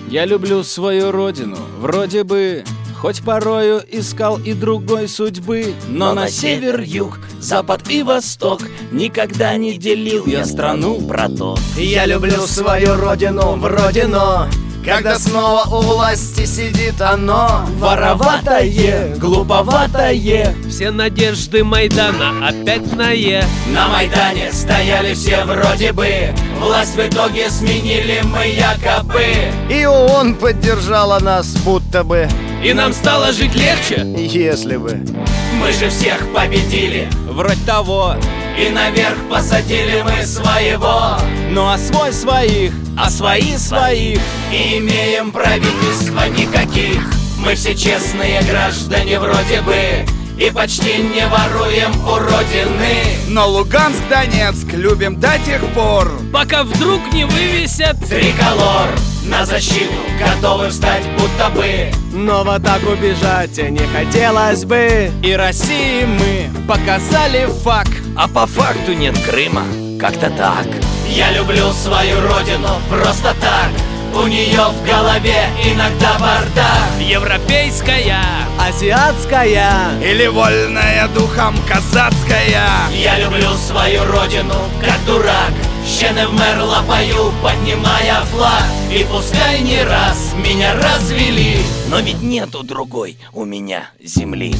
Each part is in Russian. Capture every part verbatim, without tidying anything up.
Я люблю свою родину, вроде бы, хоть порою искал и другой судьбы. Но, Но на север, юг, запад и восток никогда не делил я страну про то. Я люблю свою родину, вроде но когда снова у власти сидит оно Вороватое, глуповатое. Все надежды Майдана опять на «е». На Майдане стояли все вроде бы, власть в итоге сменили мы якобы. И ООН поддержала нас будто бы, И нам стало жить легче. если бы. Мы же всех победили, Вроде того. и наверх посадили мы своего. Ну а свой своих, А свои своих, и имеем правительства никаких. Мы все честные граждане вроде бы, и почти не воруем у родины. Но Луганск, Донецк любим до тех пор, Пока вдруг не вывесят. Триколор на защиту готовы встать будто бы. Но в атаку бежать не хотелось бы. и России мы показали факт. А по факту нет Крыма, как-то так. Я люблю свою родину просто так. У нее в голове иногда бардак. Европейская. Азиатская. или вольная духом казацкая. Я люблю свою родину, как дурак. Щены вмерла пою, поднимая флаг. И пускай не раз меня развели, но ведь нету другой у меня земли.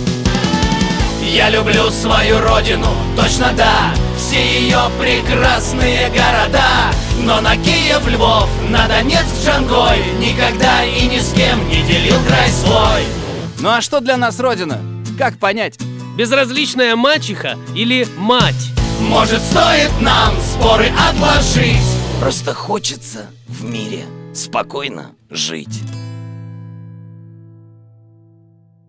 Я люблю свою родину, точно да, все ее прекрасные города. Но на Киев, Львов, на Донецк, Джангой никогда и ни с кем не делил край свой. Ну а что для нас родина? Как понять? Безразличная мачеха или мать? Может, стоит нам споры отложить? Просто хочется в мире спокойно жить.